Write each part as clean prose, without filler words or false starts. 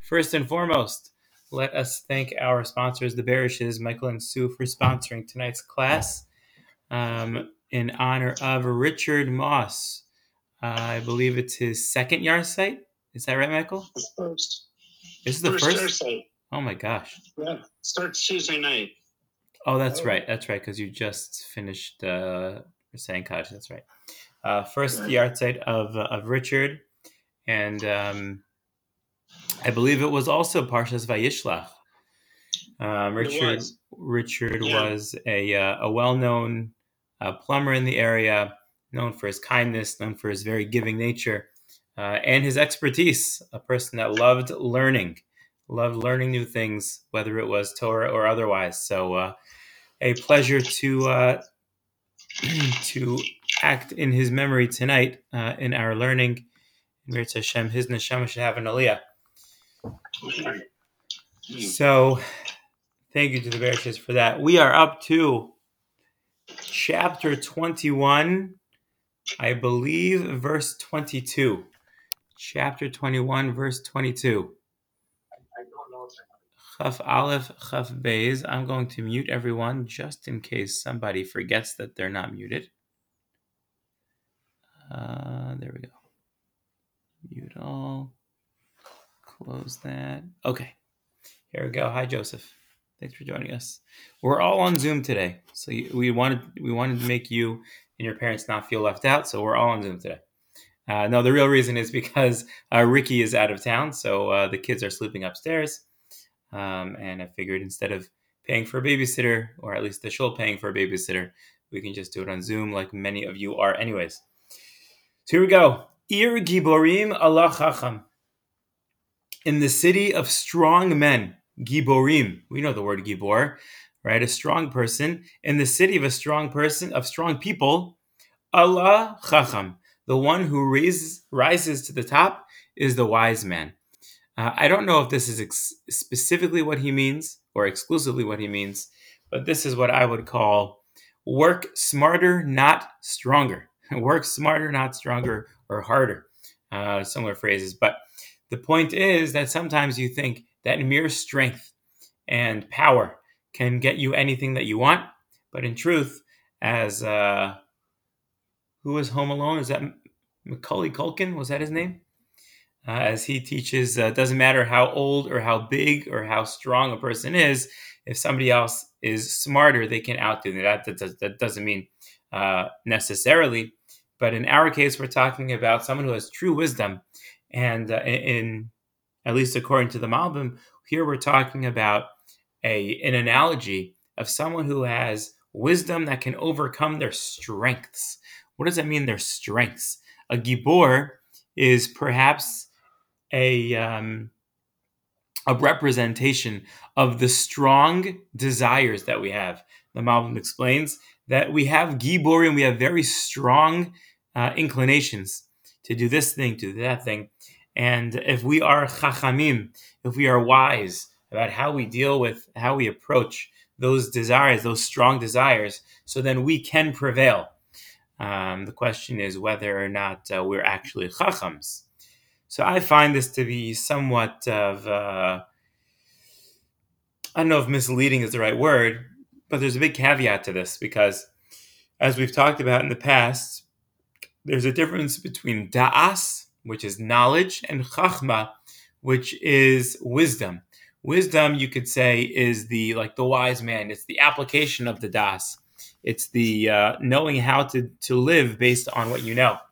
First and foremost, let us thank our sponsors, the Berishes, Michael and Sue, for sponsoring tonight's class in honor of Richard Moss. I believe it's his second yard site. Is that right, Michael? The first. This is the first yard site. Oh my gosh. Yeah, starts Tuesday night. Oh, that's right. That's right, because you just finished saying college. That's right. First yard site of Richard, and I believe it was also Parshas Vayishlach. Richard was a well-known plumber in the area, known for his kindness, known for his very giving nature, and his expertise. A person that loved learning new things, whether it was Torah or otherwise. So, a pleasure to act in his memory tonight in our learning. Mirz Hashem, his neshama should have an aliyah. So, thank you to the Berishes for that. We are up to chapter 21, I believe, verse 22. Chapter 21, verse 22. I don't know. Chaf Aleph, Chaf Beis. I'm going to mute everyone just in case somebody forgets that they're not muted. There we go. Mute all. Close that. Okay. Here we go. Hi, Joseph. Thanks for joining us. We're all on Zoom today, so we wanted to make you and your parents not feel left out. So we're all on Zoom today. No, the real reason is because Ricky is out of town, so the kids are sleeping upstairs. And I figured instead of paying for a babysitter, or at least the shul paying for a babysitter, we can just do it on Zoom, like many of you are, anyways. So here we go. Ir Giborim Allah Chacham. In the city of strong men, Giborim. We know the word Gibor, right? A strong person. In the city of a strong person, of strong people, Allah Chacham. The one who rises to the top is the wise man. I don't know if this is specifically what he means or exclusively what he means, but this is what I would call work smarter, not stronger. Work smarter, not stronger or harder. Similar phrases. But the point is that sometimes you think that mere strength and power can get you anything that you want. But in truth, as who was Home Alone? Is that Macaulay Culkin? Was that his name? As he teaches, doesn't matter how old or how big or how strong a person is, if somebody else is smarter, they can outdo them. That doesn't mean necessarily, but in our case, we're talking about someone who has true wisdom. And in at least according to the Malbim, here we're talking about an analogy of someone who has wisdom that can overcome their strengths. What does that mean, their strengths? A Gibor is perhaps a representation of the strong desires that we have. The Malbim explains that we have Giborim, we have very strong inclinations to do this thing, to do that thing. And if we are chachamim, if we are wise about how we deal with, how we approach those desires, those strong desires, so then we can prevail. The question is whether or not we're actually chachams. So I find this to be somewhat of, I don't know if misleading is the right word, but there's a big caveat to this because, as we've talked about in the past, there's a difference between da'as, which is knowledge, and chachma, which is wisdom. Wisdom, you could say, is the wise man. It's the application of the da'as. It's the knowing how to live based on what you know.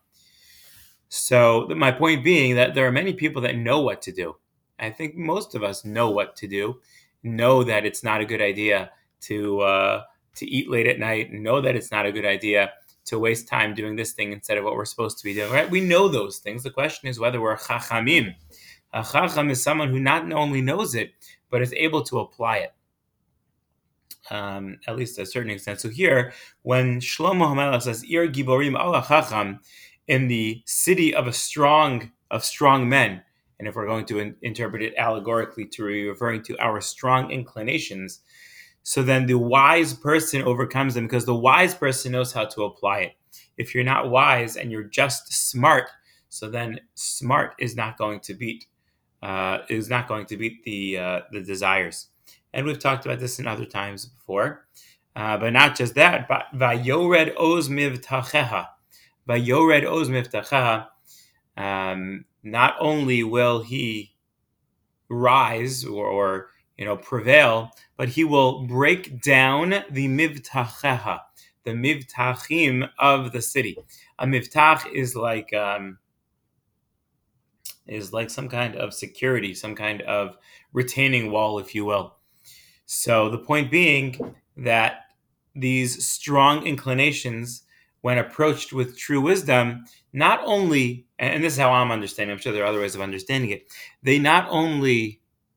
So my point being that there are many people that know what to do. I think most of us know what to do, know that it's not a good idea to eat late at night, know that it's not a good idea to waste time doing this thing instead of what we're supposed to be doing, right? We know those things. The question is whether we're chachamim. A chacham is someone who not only knows it, but is able to apply it. At least to a certain extent. So here, when Shlomo HaMelech says, Ir Giborim Allah Chacham, in the city of strong men, and if we're going to interpret it allegorically to referring to our strong inclinations, so then the wise person overcomes them because the wise person knows how to apply it. If you're not wise and you're just smart, so then smart is not going to beat is not going to beat the desires. And we've talked about this in other times before. But not just that, but Vayored Oz Mivtacheha. Vayored Oz Mivtacheha. Not only will he rise or prevail, but he will break down the Mivtacheha, the Mivtachim of the city. A Mivtach is like some kind of security, some kind of retaining wall, if you will. So the point being that these strong inclinations, when approached with true wisdom, not only, and this is how I'm understanding, I'm sure there are other ways of understanding it, they not only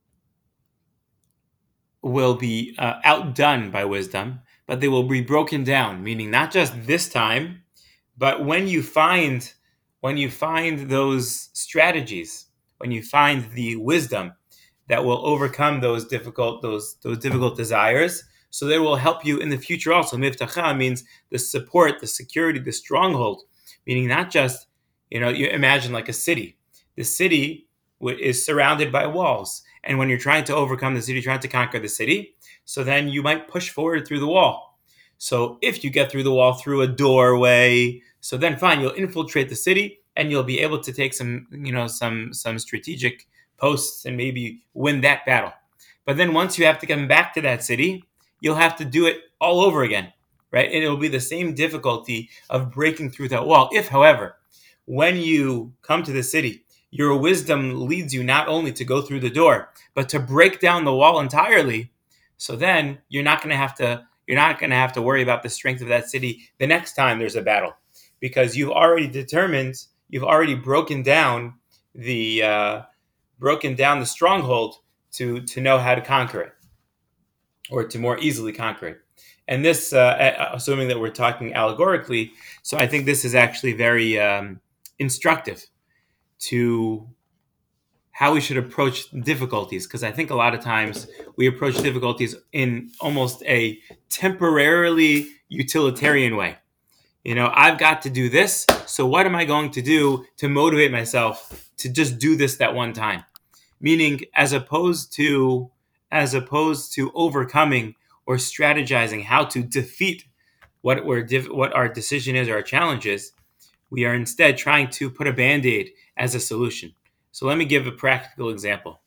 will be outdone by wisdom, but they will be broken down, meaning not just this time, but when you find those strategies, when you find the wisdom that will overcome those difficult desires, so they will help you in the future also. Mivtacha means the support, the security, the stronghold, meaning not just, you imagine like a city. The city is surrounded by walls. And when you're trying to overcome the city, trying to conquer the city, so then you might push forward through the wall. So if you get through the wall through a doorway, so then fine, you'll infiltrate the city and you'll be able to take some strategic posts and maybe win that battle. But then once you have to come back to that city, you'll have to do it all over again, right? And it'll be the same difficulty of breaking through that wall. If, however, when you come to the city, your wisdom leads you not only to go through the door, but to break down the wall entirely. So then you're not going to have to worry about the strength of that city the next time there's a battle, because you've already broken down the stronghold to know how to conquer it, or to more easily conquer it. And this, assuming that we're talking allegorically, so I think this is actually very instructive to how we should approach difficulties, because I think a lot of times we approach difficulties in almost a temporarily utilitarian way. I've got to do this, so what am I going to do to motivate myself to just do this that one time? Meaning, as opposed to overcoming or strategizing how to defeat what our decision is or our challenge is, we are instead trying to put a Band-Aid as a solution. So let me give a practical example.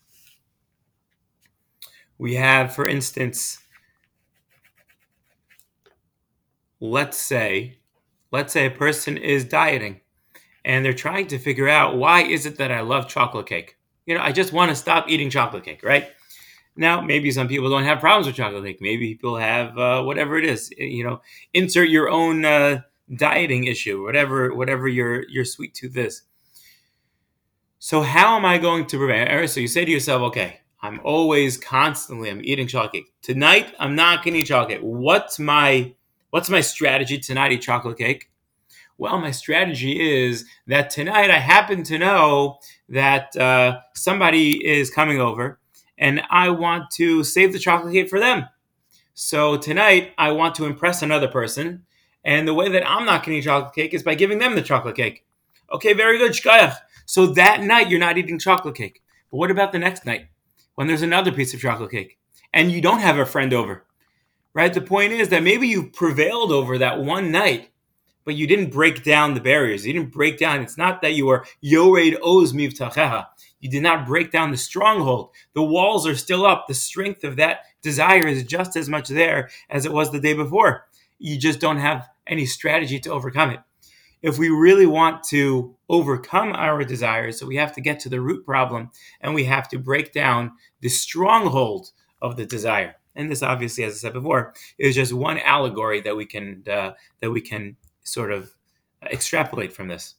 We have, for instance, let's say a person is dieting and they're trying to figure out, why is it that I love chocolate cake? I just want to stop eating chocolate cake, right? Now, maybe some people don't have problems with chocolate cake. Maybe people have whatever it is. Insert your own dieting issue, whatever your sweet tooth is. So how am I going to prevent? So you say to yourself, okay, I'm eating chocolate cake. Tonight, I'm not going to eat chocolate cake. What's my strategy to not eat chocolate cake? Well, my strategy is that tonight I happen to know that somebody is coming over and I want to save the chocolate cake for them. So tonight I want to impress another person. And the way that I'm not going to eat chocolate cake is by giving them the chocolate cake. Okay, very good, shkayach. So that night you're not eating chocolate cake. But what about the next night when there's another piece of chocolate cake and you don't have a friend over, right? The point is that maybe you prevailed over that one night, but you didn't break down the barriers. You didn't break down. It's not that you were yored oz mivtacheha. You did not break down the stronghold. The walls are still up. The strength of that desire is just as much there as it was the day before. You just don't have any strategy to overcome it. If we really want to overcome our desires, so we have to get to the root problem and we have to break down the stronghold of the desire. And this, obviously, as I said before, is just one allegory that we can sort of extrapolate from this.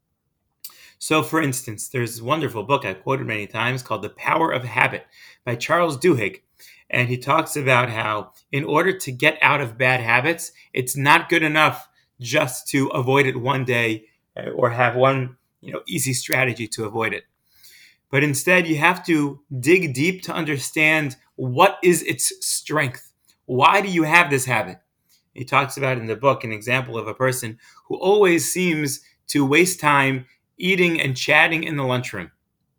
So, for instance, there's a wonderful book I've quoted many times called The Power of Habit by Charles Duhigg. And he talks about how in order to get out of bad habits, it's not good enough just to avoid it one day or have one easy strategy to avoid it. But instead, you have to dig deep to understand what is its strength. Why do you have this habit? He talks about in the book an example of a person who always seems to waste time eating and chatting in the lunchroom.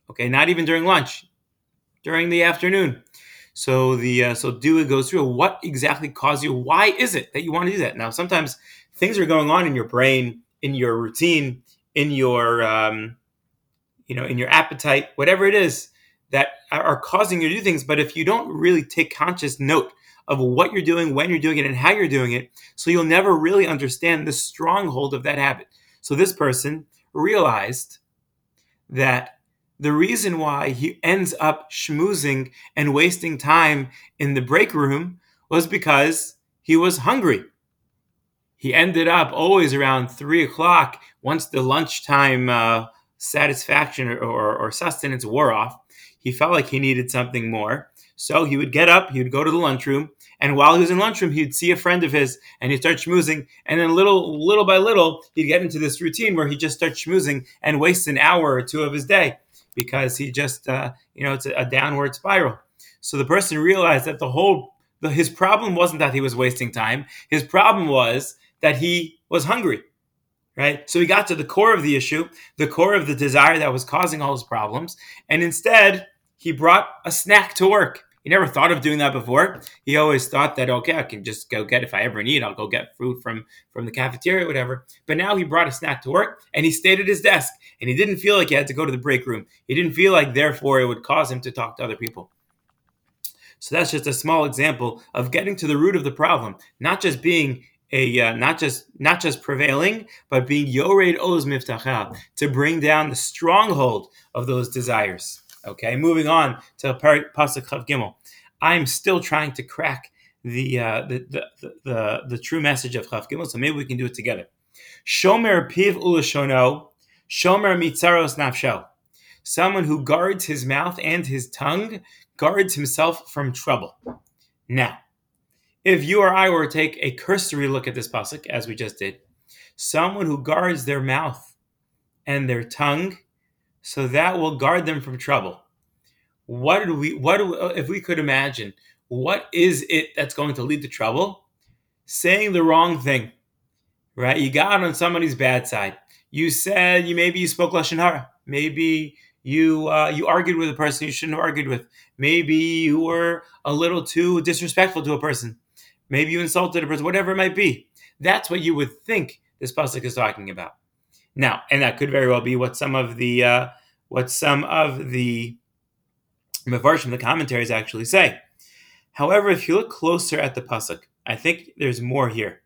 Okay, not even during lunch, during the afternoon. So Dewey goes through what exactly caused you. Why is it that you want to do that? Now, sometimes things are going on in your brain, in your routine, in your in your appetite, whatever it is that are causing you to do things. But if you don't really take conscious note of what you're doing, when you're doing it, and how you're doing it, so you'll never really understand the stronghold of that habit. So this person realized that the reason why he ends up schmoozing and wasting time in the break room was because he was hungry. He ended up always around 3 o'clock, once the lunchtime satisfaction or sustenance wore off. He felt like he needed something more. So he would get up, he would go to the lunchroom, and while he was in lunchroom, he'd see a friend of his and he'd start schmoozing. And then little by little, he'd get into this routine where he just starts schmoozing and wastes an hour or two of his day because he just, it's a downward spiral. So the person realized that his problem wasn't that he was wasting time. His problem was that he was hungry, right? So he got to the core of the issue, the core of the desire that was causing all his problems. And instead, he brought a snack to work. He never thought of doing that before. He always thought that, okay, I can just go get, if I ever need, I'll go get food from the cafeteria or whatever. But now he brought a snack to work and he stayed at his desk and he didn't feel like he had to go to the break room. He didn't feel like, therefore, it would cause him to talk to other people. So that's just a small example of getting to the root of the problem, not just being not just prevailing, but being Yored Oz Miftacha, to bring down the stronghold of those desires. Okay, moving on to Pasuk Chav Gimel. I'm still trying to crack the true message of Chav Gimel, so maybe we can do it together. Shomer piv ulashono, shomer mitzaros nafsho. Someone who guards his mouth and his tongue guards himself from trouble. Now, if you or I were to take a cursory look at this pasuk, as we just did, someone who guards their mouth and their tongue, so that will guard them from trouble. If we could imagine, what is it that's going to lead to trouble? Saying the wrong thing, right? You got on somebody's bad side. Maybe you spoke lashon hara. Maybe you argued with a person you shouldn't have argued with. Maybe you were a little too disrespectful to a person. Maybe you insulted a person, whatever it might be. That's what you would think this pasuk is talking about. Now, and that could very well be what some of the Mefarshim, the commentaries, actually say. However, if you look closer at the pasuk, I think there's more here.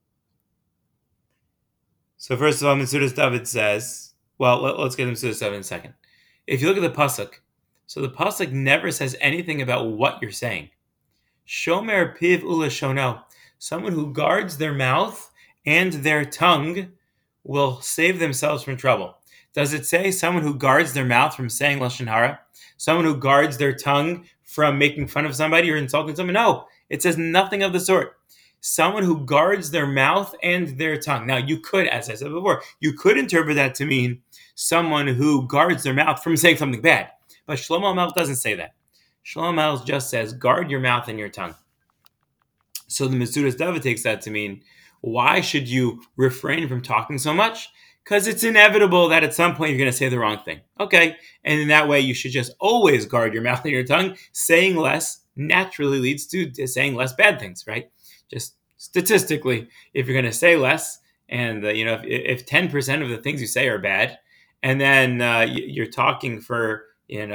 So first of all, Metzudas David says, well, let's get to Metzudas David in a second. If you look at the pasuk, so the pasuk never says anything about what you're saying. Shomer piv ulashono, someone who guards their mouth and their tongue will save themselves from trouble. Does it say someone who guards their mouth from saying lashon hara? Someone who guards their tongue from making fun of somebody or insulting someone? No, it says nothing of the sort. Someone who guards their mouth and their tongue. Now, you could, as I said before, you could interpret that to mean someone who guards their mouth from saying something bad. But Shlomo HaMelech doesn't say that. Shlomo HaMelech just says, guard your mouth and your tongue. So the Metzudas David takes that to mean, why should you refrain from talking so much? Because it's inevitable that at some point you're going to say the wrong thing. Okay, and in that way you should just always guard your mouth and your tongue. Saying less naturally leads to saying less bad things, right? Just statistically, if you're going to say less, and if 10% of the things you say are bad, and then you're talking for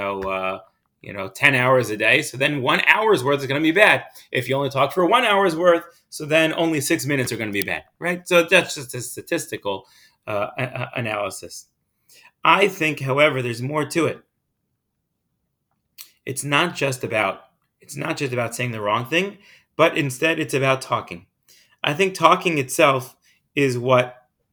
10 hours a day, so then 1 hour's worth is going to be bad. If you only talk for 1 hour's worth, so then only 6 minutes are going to be bad, right? So that's just a statistical analysis. I think, however, there's more to it. It's not just about saying the wrong thing, but instead it's about talking. I think talking itself is what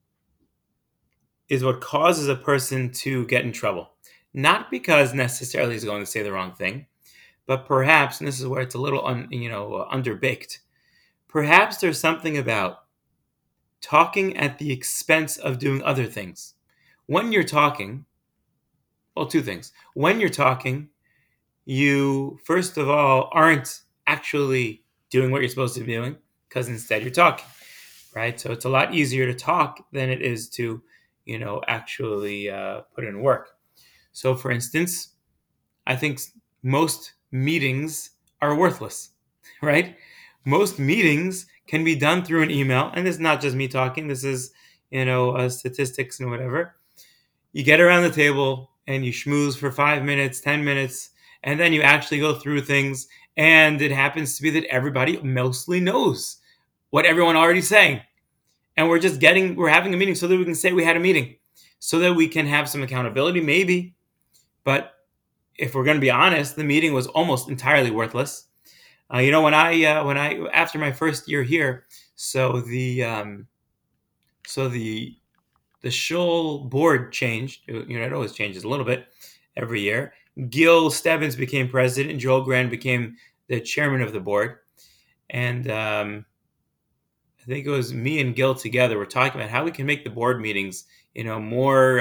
causes a person to get in trouble. Not because necessarily he's going to say the wrong thing, but perhaps, and this is where it's a little underbaked, perhaps there's something about talking at the expense of doing other things. When you're talking, well, two things. When you're talking, you, first of all, aren't actually doing what you're supposed to be doing, because instead you're talking, right? So it's a lot easier to talk than it is to, actually put in work. So, for instance, I think most meetings are worthless, right? Most meetings can be done through an email, and this is not just me talking. This is, statistics and whatever. You get around the table and you schmooze for 5 minutes, 10 minutes, and then you actually go through things. And it happens to be that everybody mostly knows what everyone already saying. And we're having a meeting so that we can say we had a meeting, so that we can have some accountability, maybe. But if we're going to be honest, the meeting was almost entirely worthless. When I after my first year here, so the shul board changed. It always changes a little bit every year. Gil Stebbins became president. Joel Grand became the chairman of the board. And I think it was me and Gil together were talking about how we can make the board meetings, more,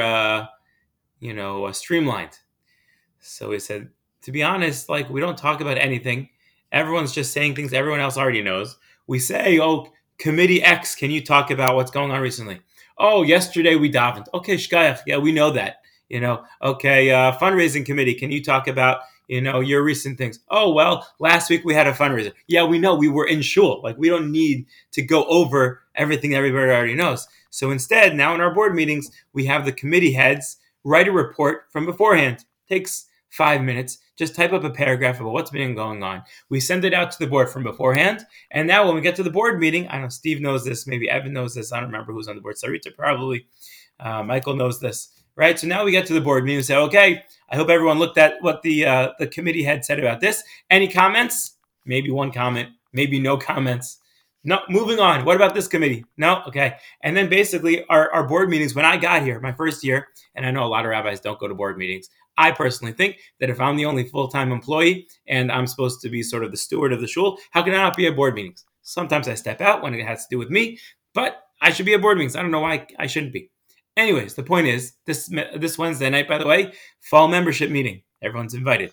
streamlined. So we said, to be honest, like, we don't talk about anything. Everyone's just saying things everyone else already knows. We say, oh, committee X, can you talk about what's going on recently? Oh, yesterday we davened. Okay, shkayach. Yeah, we know that. Okay, fundraising committee, can you talk about, your recent things? Oh, well, last week we had a fundraiser. Yeah, we know, we were in shul. Like, we don't need to go over everything everybody already knows. So instead, now in our board meetings, we have the committee heads write a report from beforehand. Takes 5 minutes. Just type up a paragraph about what's been going on. We send it out to the board from beforehand. And now when we get to the board meeting, I don't know, Steve knows this, maybe Evan knows this. I don't remember who's on the board. Sarita probably. Michael knows this, right? So now we get to the board meeting and say, okay, I hope everyone looked at what the committee head said about this. Any comments? Maybe one comment, maybe no comments. No, moving on. What about this committee? No? Okay. And then basically our board meetings, when I got here, my first year, and I know a lot of rabbis don't go to board meetings. I personally think that if I'm the only full-time employee and I'm supposed to be sort of the steward of the shul, how can I not be at board meetings? Sometimes I step out when it has to do with me, but I should be at board meetings. I don't know why I shouldn't be. Anyways, the point is, this Wednesday night, by the way, fall membership meeting. Everyone's invited.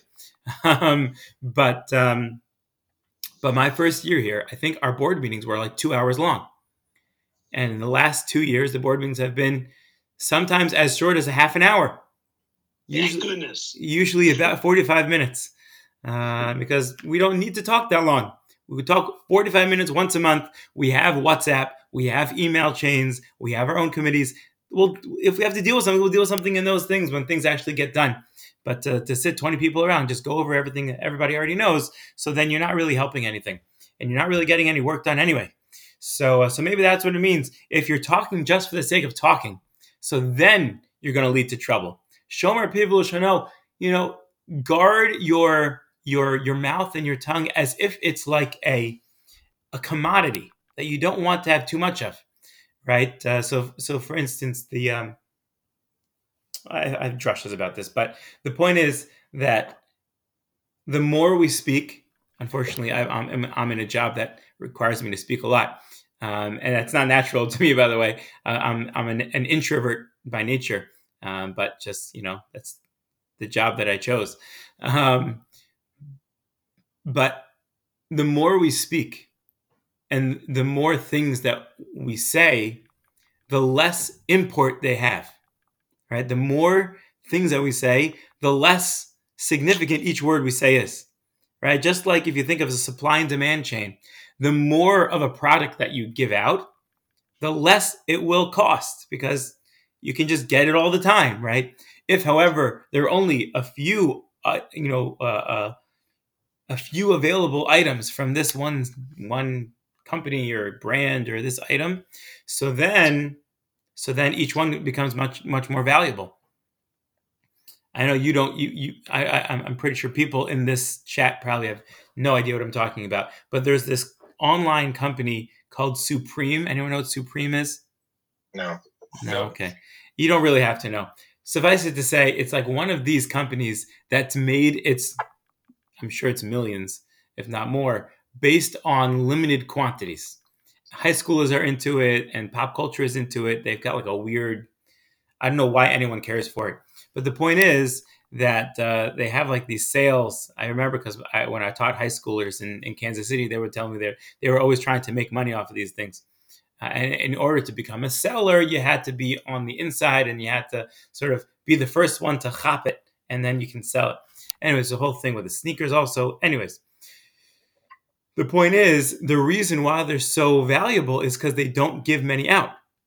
But my first year here, I think our board meetings were like 2 hours long. And in the last 2 years, the board meetings have been sometimes as short as a half an hour. Usually about 45 minutes, because we don't need to talk that long. We would talk 45 minutes once a month. We have WhatsApp. We have email chains. We have our own committees. Well, if we have to deal with something, we'll deal with something in those things when things actually get done. But to sit 20 people around, just go over everything that everybody already knows, so then you're not really helping anything. And you're not really getting any work done anyway. So maybe that's what it means. If you're talking just for the sake of talking, so then you're going to lead to trouble. Shomer piv l'shono, guard your mouth and your tongue as if it's like a commodity that you don't want to have too much of, right? So for instance, I have drushes about this, but the point is that the more we speak, unfortunately, I'm in a job that requires me to speak a lot, and that's not natural to me, by the way. I'm an introvert by nature. But just, that's the job that I chose. But the more we speak and the more things that we say, the less import they have, right? The more things that we say, the less significant each word we say is, right? Just like if you think of a supply and demand chain, the more of a product that you give out, the less it will cost, because you can just get it all the time, right? If, however, there are only a few, a few available items from this one company or brand or this item, so then each one becomes much more valuable. I know you don't. I'm pretty sure people in this chat probably have no idea what I'm talking about. But there's this online company called Supreme. Anyone know what Supreme is? No. Okay. You don't really have to know. Suffice it to say, it's like one of these companies that's made I'm sure it's millions, if not more, based on limited quantities. High schoolers are into it, and pop culture is into it. They've got like a weird, I don't know why anyone cares for it. But the point is that they have like these sales. I remember because when I taught high schoolers in Kansas City, they would tell me they were always trying to make money off of these things. And in order to become a seller, you had to be on the inside, and you had to sort of be the first one to chop it and then you can sell it. Anyways, the whole thing with the sneakers also. Anyways, the point is, the reason why they're so valuable is because they don't give many out.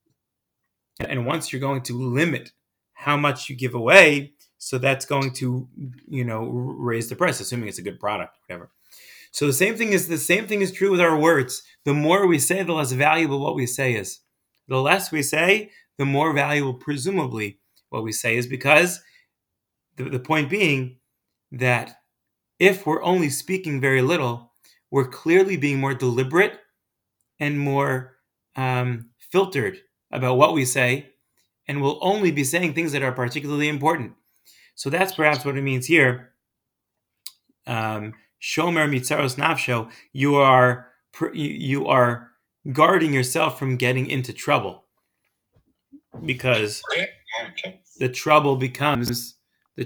And once you're going to limit how much you give away, so that's going to, raise the price, assuming it's a good product, whatever. So the same thing is true with our words. The more we say, the less valuable what we say is. The less we say, the more valuable, presumably, what we say is, because the point being that if we're only speaking very little, we're clearly being more deliberate and more filtered about what we say, and we'll only be saying things that are particularly important. So that's perhaps what it means here. Shomer mitzaros nafsho, you are guarding yourself from getting into trouble, because the trouble becomes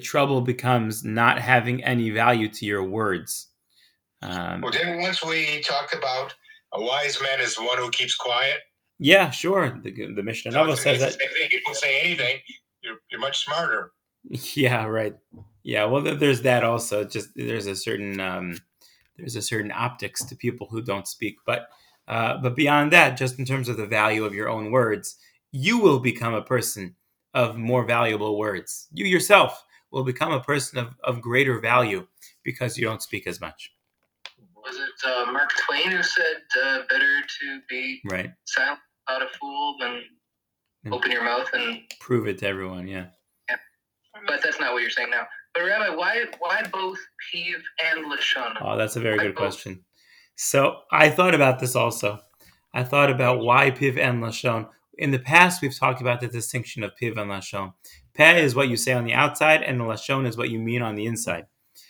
not having any value to your words. Well, didn't once we talk about a wise man is the one who keeps quiet? Yeah, sure. The Mishnah Nova says that. You don't say anything, you're much smarter. Yeah, right. Yeah, well, there's that also. Just there's a certain optics to people who don't speak, but beyond that, just in terms of the value of your own words, you will become a person of more valuable words. You yourself will become a person of greater value because you don't speak as much. Was it Mark Twain who said better to be silent about a fool than open your mouth and prove it to everyone? Yeah. But that's not what you're saying now. But Rabbi, why both Piv and Lashon? Oh, that's a very good question. So I thought about this also. I thought about why Piv and Lashon. In the past, we've talked about the distinction of Piv and Lashon. Peh is what you say on the outside, and Lashon is what you mean on the inside.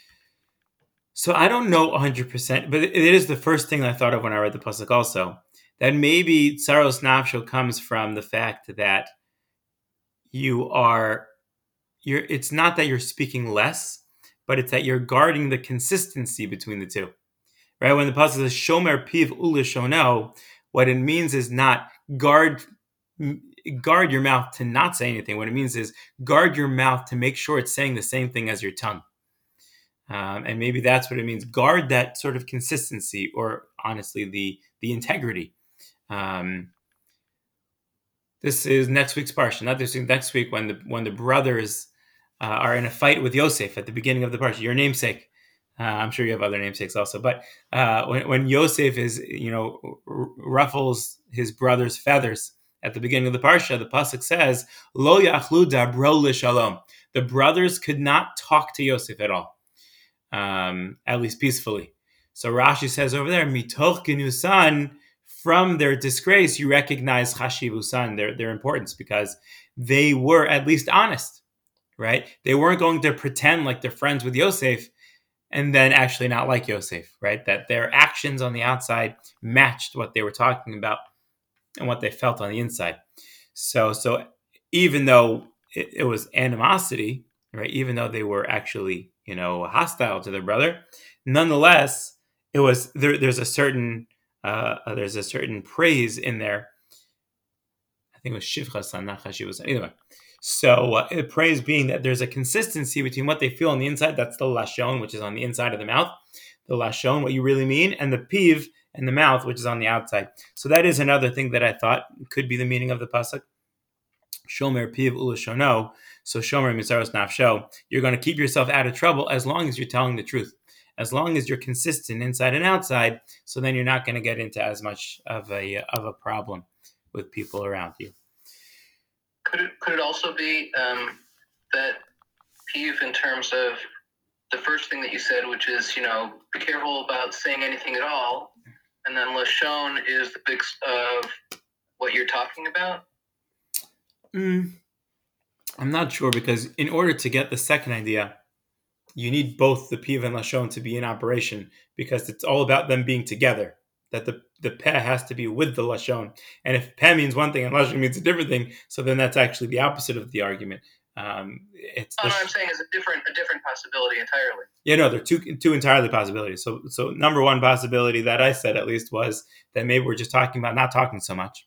So I don't know 100%, but it is the first thing I thought of when I read the pasuk also. That maybe Tsaros Nafsho comes from the fact that it's not that you're speaking less, but it's that you're guarding the consistency between the two. Right? When the pasuk says Shomer Piv Ulashono, what it means is not guard your mouth to not say anything. What it means is guard your mouth to make sure it's saying the same thing as your tongue. And maybe that's what it means. Guard that sort of consistency, or honestly, the integrity. This is next week's parsha. Not this week. Next week, when the brothers are in a fight with Yosef at the beginning of the parsha, your namesake. I'm sure you have other namesakes also, but when Yosef is ruffles his brother's feathers at the beginning of the parsha, the pasuk says, "Lo yachlu dabro l'shalom." The brothers could not talk to Yosef at all. At least peacefully. So Rashi says over there, mitoch genusan, from their disgrace, you recognize chashivusan, their importance, because they were at least honest, right? They weren't going to pretend like they're friends with Yosef and then actually not like Yosef, right? That their actions on the outside matched what they were talking about and what they felt on the inside. So even though it was animosity, right? Even though they were actually hostile to their brother, nonetheless, it was there's a certain praise in there. I think it was shivchasan, not chashivus. Anyway, so praise being that there's a consistency between what they feel on the inside. That's the lashon, which is on the inside of the mouth. The lashon, what you really mean, and the piv and the mouth, which is on the outside. So that is another thing that I thought could be the meaning of the pasuk. Shomer piv ulashono. So shomer mitzaros nafsho. You're going to keep yourself out of trouble as long as you're telling the truth, as long as you're consistent inside and outside. So then you're not going to get into as much of a problem with people around you. Could it also be that piv, in terms of the first thing that you said, which is be careful about saying anything at all, and then lashon is the big of what you're talking about? I'm not sure, because in order to get the second idea, you need both the piv and lashon to be in operation, because it's all about them being together. That the peh has to be with the lashon, and if peh means one thing and lashon means a different thing, so then that's actually the opposite of the argument. I'm saying is a different possibility entirely. Yeah, no, they're two entirely possibilities. So number one possibility that I said at least was that maybe we're just talking about not talking so much,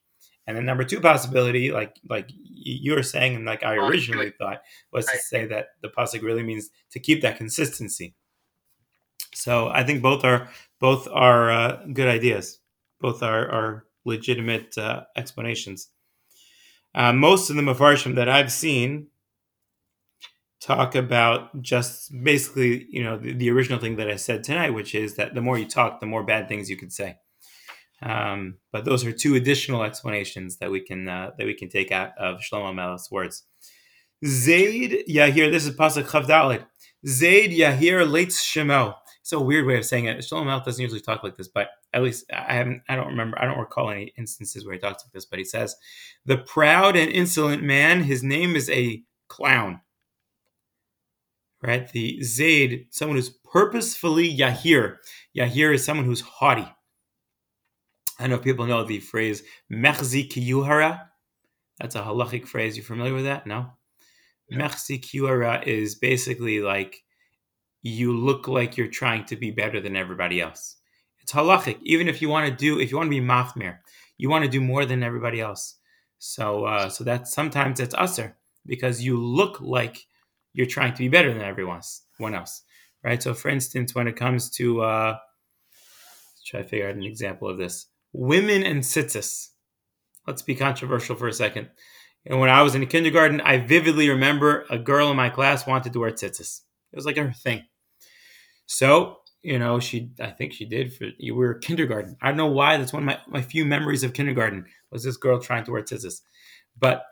And then number two possibility, like you were saying, and like I originally thought, was to say that the pasuk really means to keep that consistency. So I think both are good ideas. Both are legitimate explanations. Most of the mafarshim that I've seen talk about just basically, the original thing that I said tonight, which is that the more you talk, the more bad things you could say. But those are two additional explanations that we can take out of Shlomo Melech's words. Zayd Yahir, this is pasuk Chav Daled. Zayd Yahir Leitz Shemo. It's a weird way of saying it. Shlomo Melech doesn't usually talk like this, but at least I don't recall any instances where he talks like this. But he says, "The proud and insolent man, his name is a clown." Right? The Zayd, someone who's purposefully Yahir. Yahir is someone who's haughty. I don't know if people know the phrase "mechzi kiyuhara." That's a halachic phrase. You familiar with that? No? Mechzi kiyuhara is basically like you look like you're trying to be better than everybody else. It's halachic. Even if you want to be machmir, you want to do more than everybody else. So that sometimes it's usher because you look like you're trying to be better than everyone else, right? So, for instance, when it comes to let's try to figure out an example of this: women and tzitzis. Let's be controversial for a second. And when I was in kindergarten, I vividly remember a girl in my class wanted to wear tzitzis. It was like her thing. So, I think she did. We were kindergarten. I don't know why. That's one of my few memories of kindergarten was this girl trying to wear tzitzis. But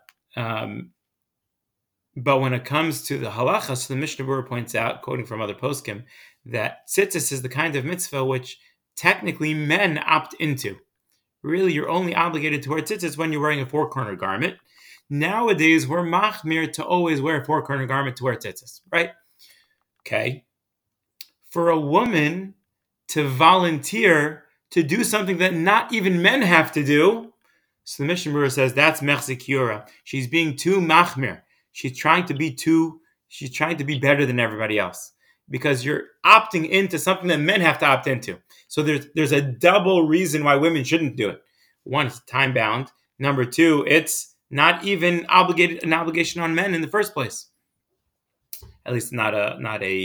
when it comes to the halacha, so the Mishnah Berurah points out, quoting from other poskim, that tzitzis is the kind of mitzvah which technically men opt into. Really, you're only obligated to wear tzitzis when you're wearing a four-cornered garment. Nowadays, we're machmir to always wear a four-cornered garment to wear tzitzis, right? Okay. For a woman to volunteer to do something that not even men have to do, so the Mishnah Berurah says that's mechzi kiyuhara. She's being too machmir. She's trying to be better than everybody else because you're opting into something that men have to opt into. So there's a double reason why women shouldn't do it. One, it's time bound. Number two, it's not even an obligation on men in the first place. At least not a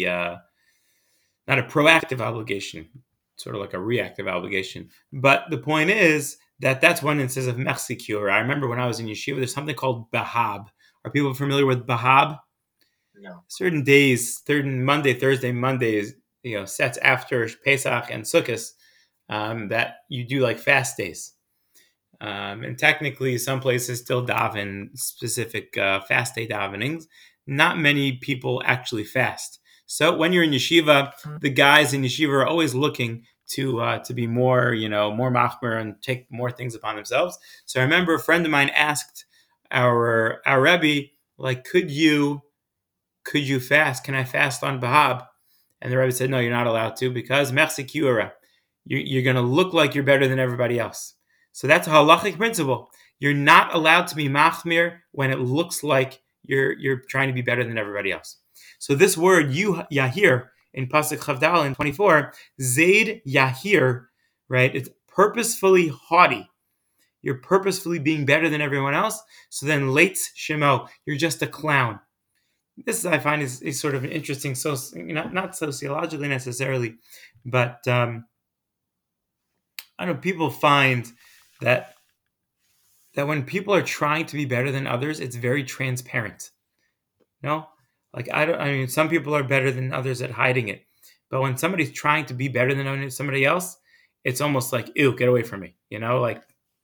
proactive obligation, sort of like a reactive obligation. But the point is that's one instance of mechzi kiyuhara. I remember when I was in yeshiva, there's something called bahab. Are people familiar with bahab? No. Certain days, Thursday, Mondays, sets after Pesach and Sukkot, that you do like fast days. And technically, some places still daven specific fast day davenings. Not many people actually fast. So when you're in yeshiva, the guys in yeshiva are always looking to be more, more machmer and take more things upon themselves. So I remember a friend of mine asked our Rebbe, like, could you fast? Can I fast on Bahab? And the Rebbe said, no, you're not allowed to because mechzi kiyuhara. You're going to look like you're better than everybody else. So that's a halachic principle. You're not allowed to be machmir when it looks like you're trying to be better than everybody else. So this word Yahir in pasuk Chav Daled in 24, Zayd Yahir, right? It's purposefully haughty. You're purposefully being better than everyone else. So then Leitz Shemo, you're just a clown. This I find is sort of an interesting, not sociologically necessarily, but I don't know. People find that when people are trying to be better than others, it's very transparent. Like some people are better than others at hiding it, but when somebody's trying to be better than somebody else, it's almost like, ew, get away from me. Like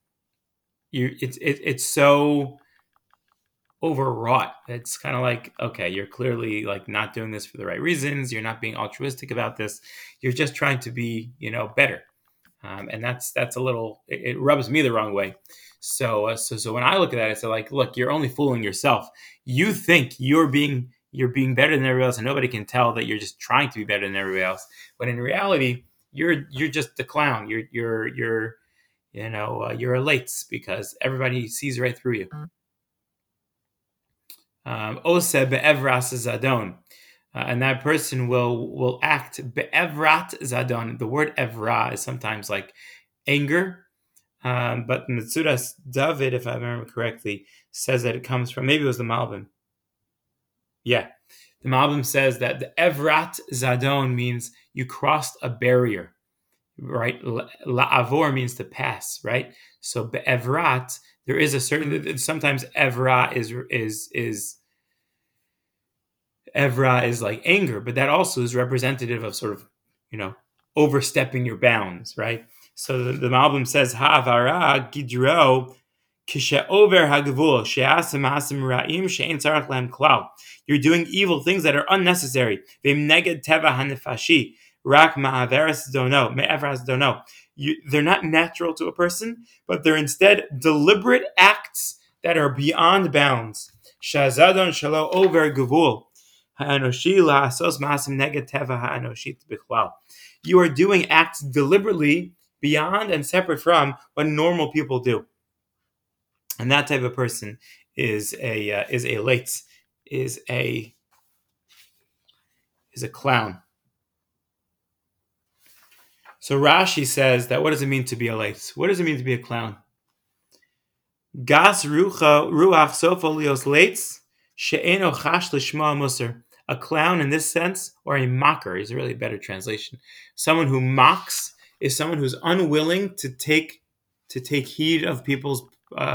it's so overwrought. It's kind of like, okay, you're clearly like not doing this for the right reasons. You're not being altruistic about this. You're just trying to be, better. And that's a little, it rubs me the wrong way. So when I look at that, it's like, look, you're only fooling yourself. You think you're being better than everybody else, and nobody can tell that you're just trying to be better than everybody else. But in reality, you're just the clown. You're a lates because everybody sees right through you. Ose be'evras zadon. And that person will act be'evrat zadon. The word evra is sometimes like anger. But Metzudas David, if I remember correctly, says that it comes from, maybe it was the Malbim. Yeah. The Malbim says that the Evrat Zadon means you crossed a barrier, right? La'avor means to pass, right? So be'evrat, there is a certain, sometimes Evra is Evra is like anger, but that also is representative of sort of, overstepping your bounds, right? So the Malbim says, Ha'avara gidro kishe'over hagavul she'asem ma'asim ra'im she'en tzarach lehem klal. You're doing evil things that are unnecessary. V'im neged teva hanefashi rak ma'averas dono me'evras dono. They're not natural to a person, but they're instead deliberate acts that are beyond bounds. Shazadon shalo over gavul. You are doing acts deliberately beyond and separate from what normal people do, and that type of person is a leitz, is a clown. So Rashi says that what does it mean to be a leitz? What does it mean to be a clown? Gas ruach sofo lios leitz she'eno chash lishma musar. A clown in this sense, or a mocker, is really a better translation. Someone who mocks is someone who's unwilling to take heed of people's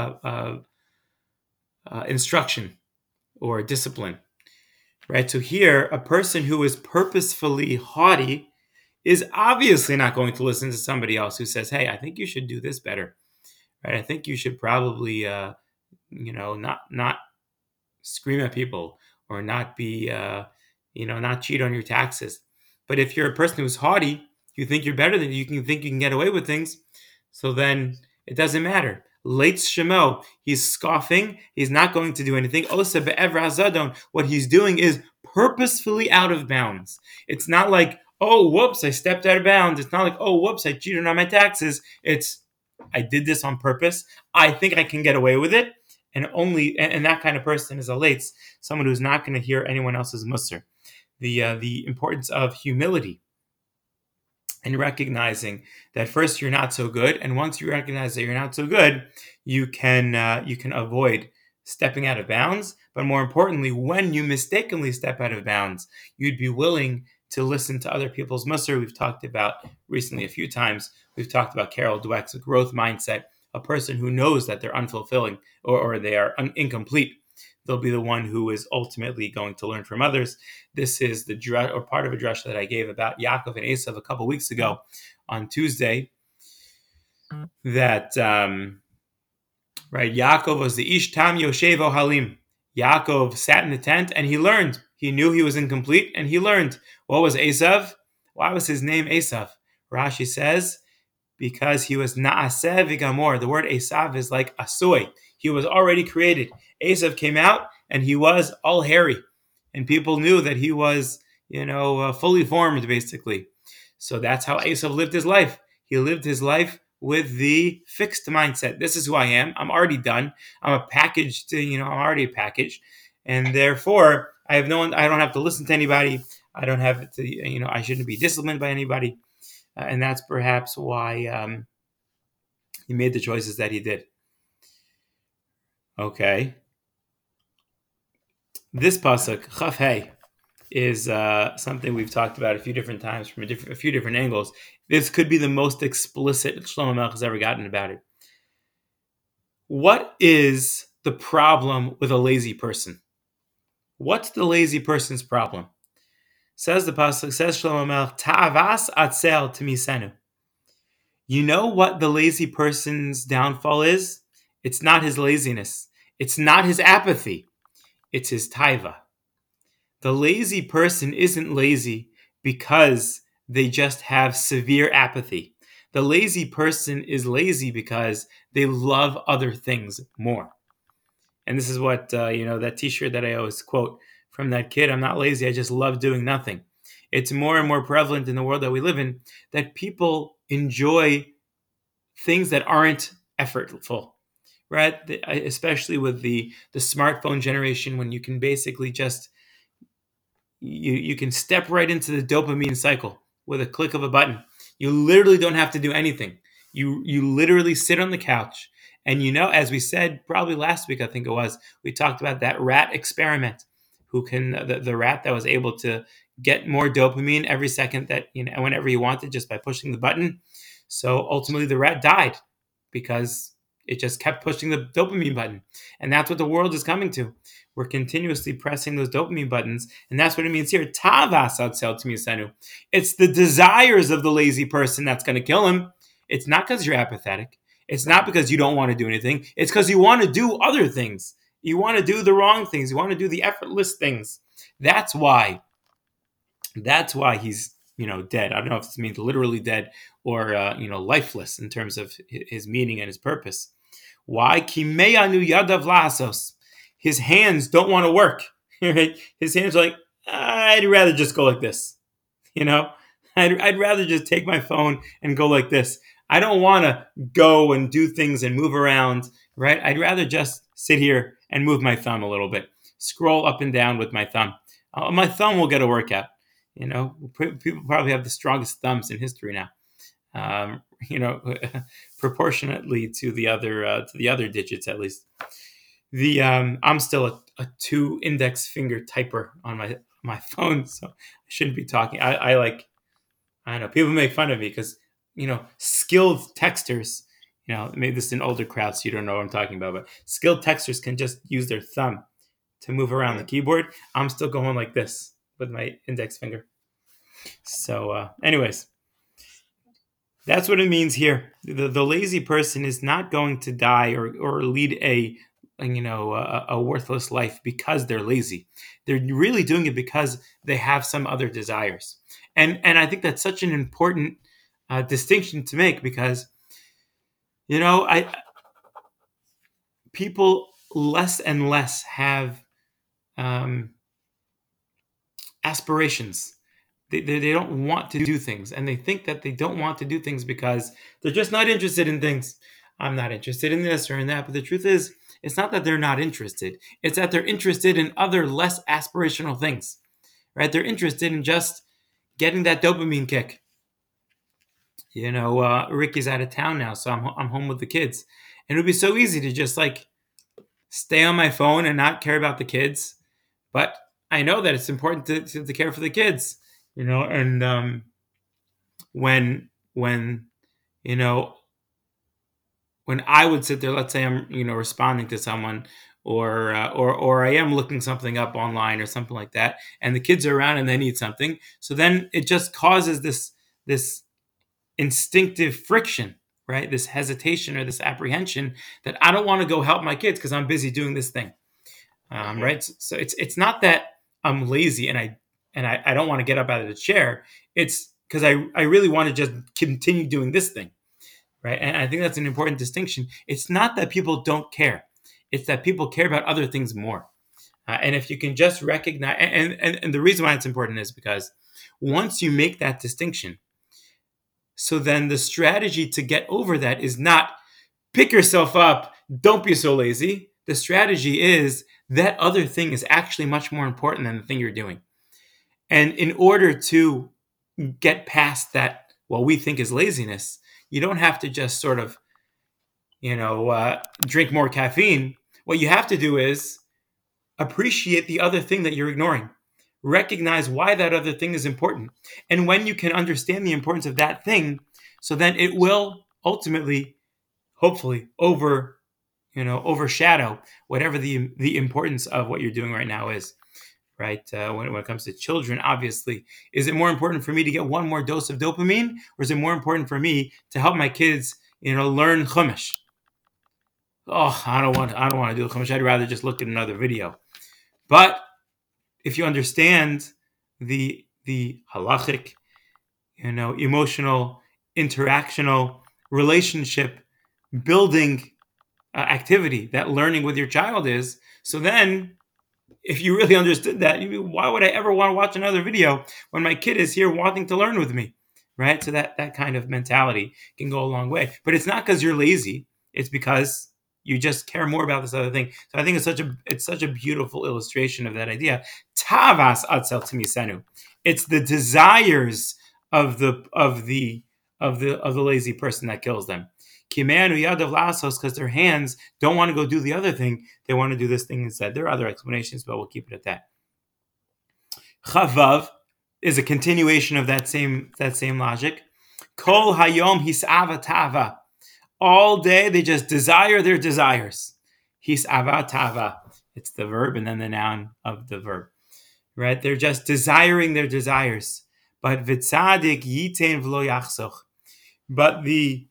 instruction or discipline. Right? So here, a person who is purposefully haughty is obviously not going to listen to somebody else who says, "Hey, I think you should do this better." Right? I think you should probably, not scream at people, or not be, not cheat on your taxes. But if you're a person who's haughty, you think you're better than you can get away with things, so then it doesn't matter. Leitz shemo, he's scoffing. He's not going to do anything. Osa be'evra zadon, what he's doing is purposefully out of bounds. It's not like, oh, whoops, I stepped out of bounds. It's not like, oh, whoops, I cheated on my taxes. It's, I did this on purpose. I think I can get away with it. And that kind of person is a leitz, someone who's not going to hear anyone else's musar. The importance of humility and recognizing that first you're not so good, and once you recognize that you're not so good, you can avoid stepping out of bounds. But more importantly, when you mistakenly step out of bounds, you'd be willing to listen to other people's musar. We've talked about recently a few times. We've talked about Carol Dweck's growth mindset. A person who knows that they're unfulfilling or they are incomplete, they'll be the one who is ultimately going to learn from others. This is the drush, or part of a drush that I gave about Yaakov and Esav a couple weeks ago on Tuesday. That Yaakov was the Ish Tam Yoshevo Halim. Yaakov sat in the tent and he learned. He knew he was incomplete and he learned. What was Esav? Why was his name Esav? Rashi says, because he was Naaseh v'gamor. The word Esav is like Asoi. He was already created. Esav came out and he was all hairy. And people knew that he was, fully formed, basically. So that's how Esav lived his life. He lived his life with the fixed mindset. This is who I am. I'm already done. I'm a package I'm already a package. And therefore, I don't have to listen to anybody. I don't have to, I shouldn't be disciplined by anybody. And that's perhaps why he made the choices that he did. Okay. This pasuk, Chaf Hey, is something we've talked about a few different times from a few different angles. This could be the most explicit Shlomo Melech has ever gotten about it. What is the problem with a lazy person? What's the lazy person's problem? Says the pasuk, says Shlomo Melech, Ta'avas atzel timisenu. You know what the lazy person's downfall is? It's not his laziness. It's not his apathy. It's his taiva. The lazy person isn't lazy because they just have severe apathy. The lazy person is lazy because they love other things more. And this is what, that t-shirt that I always quote from that kid, I'm not lazy, I just love doing nothing. It's more and more prevalent in the world that we live in that people enjoy things that aren't effortful, right? Especially with the smartphone generation, when you can basically just, you can step right into the dopamine cycle with a click of a button. You literally don't have to do anything. You literally sit on the couch, and as we said probably last week, I think it was, we talked about that rat experiment, who can the rat that was able to get more dopamine every second that whenever he wanted, just by pushing the button. So ultimately, the rat died because it just kept pushing the dopamine button, and that's what the world is coming to. We're continuously pressing those dopamine buttons, and that's what it means here. Tavas atzel tmisenu. It's the desires of the lazy person that's going to kill him. It's not because you're apathetic. It's not because you don't want to do anything. It's because you want to do other things. You want to do the wrong things. You want to do the effortless things. That's why he's dead. I don't know if this means literally dead or lifeless in terms of his meaning and his purpose. Why? Kimeyanu yadav lasos. His hands don't want to work. Right? His hands are like, I'd rather just go like this. I'd rather just take my phone and go like this. I don't want to go and do things and move around, right? I'd rather just sit here and move my thumb a little bit, scroll up and down with my thumb. My thumb will get a workout. People probably have the strongest thumbs in history now. Proportionately to the other digits, at least. I'm still a 2 index finger typer on my phone, so I shouldn't be talking. I know people make fun of me because skilled texters. Maybe this is an older crowd, so you don't know what I'm talking about. But skilled texters can just use their thumb to move around the keyboard. I'm still going like this with my index finger. So, anyways, that's what it means here. The lazy person is not going to die or lead a worthless life because they're lazy. They're really doing it because they have some other desires. And I think that's such an important distinction to make because, people less and less have aspirations. They don't want to do things, and they think that they don't want to do things because they're just not interested in things. I'm not interested in this or in that, but the truth is, it's not that they're not interested. It's that they're interested in other less aspirational things, right? They're interested in just getting that dopamine kick. Ricky's out of town now, so I'm home with the kids, and it would be so easy to just stay on my phone and not care about the kids, but I know that it's important to care for the kids. And when I would sit there, let's say I'm responding to someone, or I am looking something up online or something like that, and the kids are around and they need something, so then it just causes this instinctive friction, right? This hesitation or this apprehension that I don't want to go help my kids because I'm busy doing this thing, right? So it's not that I'm lazy and I don't want to get up out of the chair. It's because I really want to just continue doing this thing, right? And I think that's an important distinction. It's not that people don't care. It's that people care about other things more. And if you can just recognize, and the reason why it's important is because once you make that distinction, so then the strategy to get over that is not pick yourself up, don't be so lazy. The strategy is that other thing is actually much more important than the thing you're doing. And in order to get past that, what we think is laziness, you don't have to just sort of, drink more caffeine. What you have to do is appreciate the other thing that you're ignoring. Recognize why that other thing is important. And when you can understand the importance of that thing, so then it will ultimately, hopefully, overshadow whatever the importance of what you're doing right now is. Right? When it comes to children, obviously, is it more important for me to get one more dose of dopamine, or is it more important for me to help my kids, learn Chumash? Oh, I don't want to do Chumash. I'd rather just look at another video. But if you understand the halachic, emotional, interactional, relationship building activity that learning with your child is, so then if you really understood that, why would I ever want to watch another video when my kid is here wanting to learn with me, right? So that kind of mentality can go a long way. But it's not because you're lazy. It's because you just care more about this other thing. So I think it's such a beautiful illustration of that idea. Tavas atzel tmisenu. It's the desires of the of the lazy person that kills them. Kimanu yadav lasos, because their hands don't want to go do the other thing; they want to do this thing instead. There are other explanations, but we'll keep it at that. Chavav is a continuation of that same logic. Kol hayom hisava tava. All day they just desire their desires. Hisava tava. It's the verb and then the noun of the verb. Right? They're just desiring their desires. But vitzadik yitain v'lo yachsoch. But the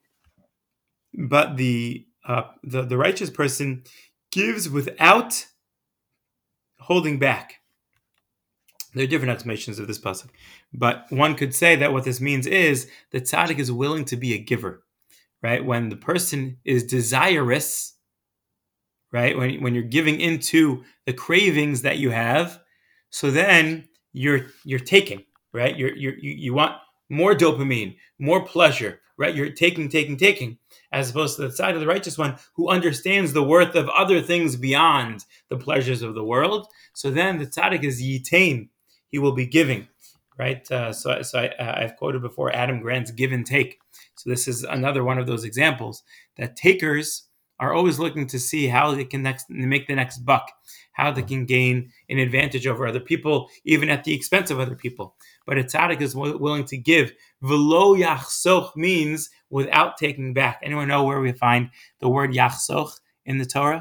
righteous person gives without holding back. There are different explanations of this pasuk, but one could say that what this means is that tzaddik is willing to be a giver, right? When the person is desirous, right? When you're giving into the cravings that you have, so then you're taking, right? You want more dopamine, more pleasure, right? You're taking, as opposed to the side of the righteous one who understands the worth of other things beyond the pleasures of the world. So then the tzaddik is yitain. He will be giving, right? So I've quoted before Adam Grant's give and take. So this is another one of those examples that takers are always looking to see how they can make the next buck, how they can gain an advantage over other people, even at the expense of other people. But a tzaddik is willing to give. V'lo yachsoch means without taking back. Anyone know where we find the word yachsoch in the Torah?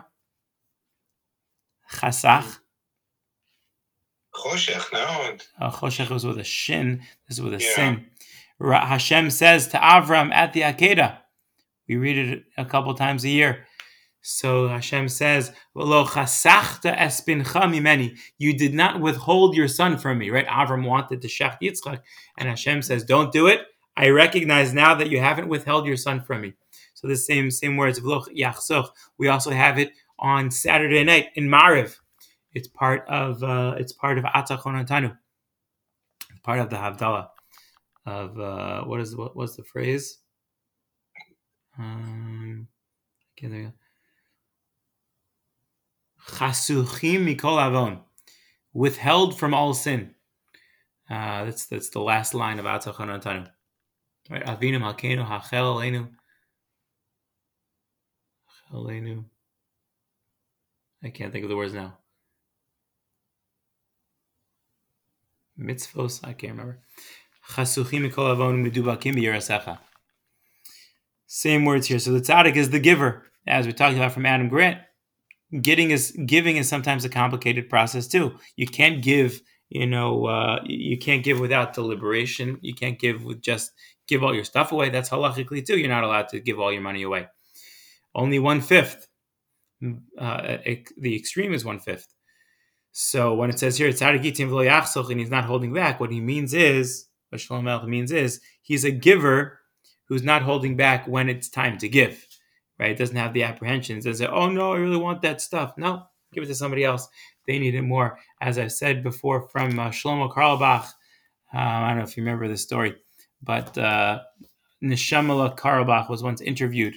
Chasach. Choshech, no. Choshech was with a shin. This is with a sin. Hashem says to Avram at the Akedah. We read it a couple times a year. So Hashem says, "V'lo chasachta es bincha mimeni." You did not withhold your son from me, right? Avram wanted to shech Yitzchak, and Hashem says, "Don't do it. I recognize now that you haven't withheld your son from me." So the same words, "V'lo yachsoch." We also have it on Saturday night in Mariv. It's part of Atzach Onatanu, part of the Havdalah of what's the phrase? Okay, there you go. Chasuchim mikol avon, withheld from all sin. That's the last line of Atzach Onatanu. Right, Avinu Malkeinu Hachel Aleinu. I can't think of the words now. Mitzvos, I can't remember. Chasuchim mikol avon medubakim b'yerasecha. Same words here. So the tzaddik is the giver, as we talked about from Adam Grant. Giving is sometimes a complicated process too. You can't give, you can't give without deliberation. You can't give give all your stuff away. That's halachically too. You're not allowed to give all your money away. Only 1/5. The extreme is 1/5. So when it says here, tzaddik yitin v'lo yachsoch, and he's not holding back, what Shlomo Melech means is he's a giver who's not holding back when it's time to give. Right? It doesn't have the apprehensions. It says, "Oh no, I really want that stuff." No, give it to somebody else. They need it more. As I've said before from Shlomo Carlebach, I don't know if you remember this story, but Neshamala Carlebach was once interviewed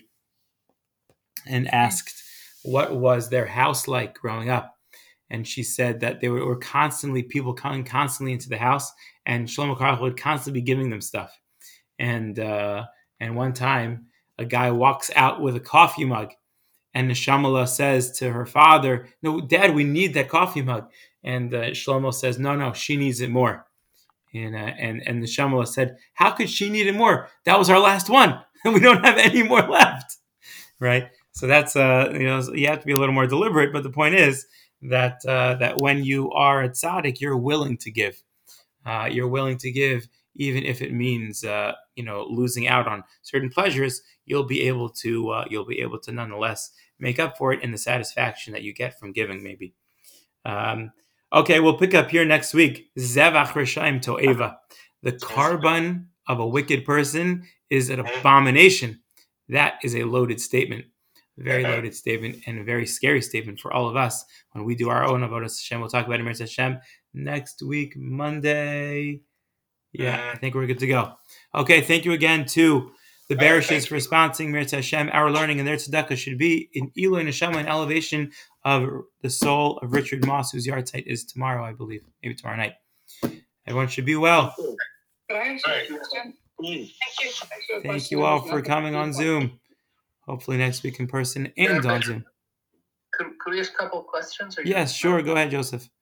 and asked what was their house like growing up. And she said that they were people coming constantly into the house, and Shlomo Carlebach would constantly be giving them stuff. And one time, a guy walks out with a coffee mug, and Neshamala says to her father, "No, Dad, we need that coffee mug." And Shlomo says, "No, she needs it more." And Neshamala said, "How could she need it more? That was our last one, and we don't have any more left." Right? So that's you have to be a little more deliberate. But the point is that when you are a tzaddik, you're willing to give. You're willing to give. Even if it means losing out on certain pleasures, you'll be able to nonetheless make up for it in the satisfaction that you get from giving. Maybe. Okay, we'll pick up here next week. Zevach Reshaim To'eva. The carbon of a wicked person is an abomination. That is a loaded statement, very loaded statement, and a very scary statement for all of us when we do our own avodas Hashem. We'll talk about Emirat Hashem next week, Monday. Yeah, I think we're good to go. Okay, thank you again to the Bereshes for sponsoring Emirat Hashem. Our learning and their tzedakah should be in Eloi Neshama, an elevation of the soul of Richard Moss, whose yard site is tomorrow, I believe. Maybe tomorrow night. Everyone should be well. Right. Mm. Thank you all for coming on Zoom. Hopefully next week in person and on Zoom. Could we ask a couple of questions? Or Yes, sure. Go ahead, Joseph.